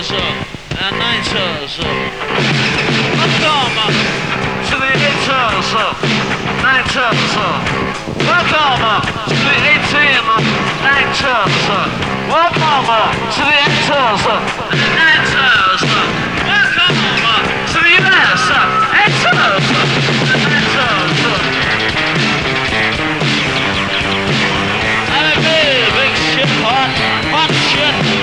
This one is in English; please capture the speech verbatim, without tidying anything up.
厕所和男厕所。Welcome to the A厕所、男厕所。Welcome to the A T M、男厕所。Welcome to the A厕所、男厕所。Welcome to the U S、A厕所、男厕所。I'm a big, big shit pot, hot shit.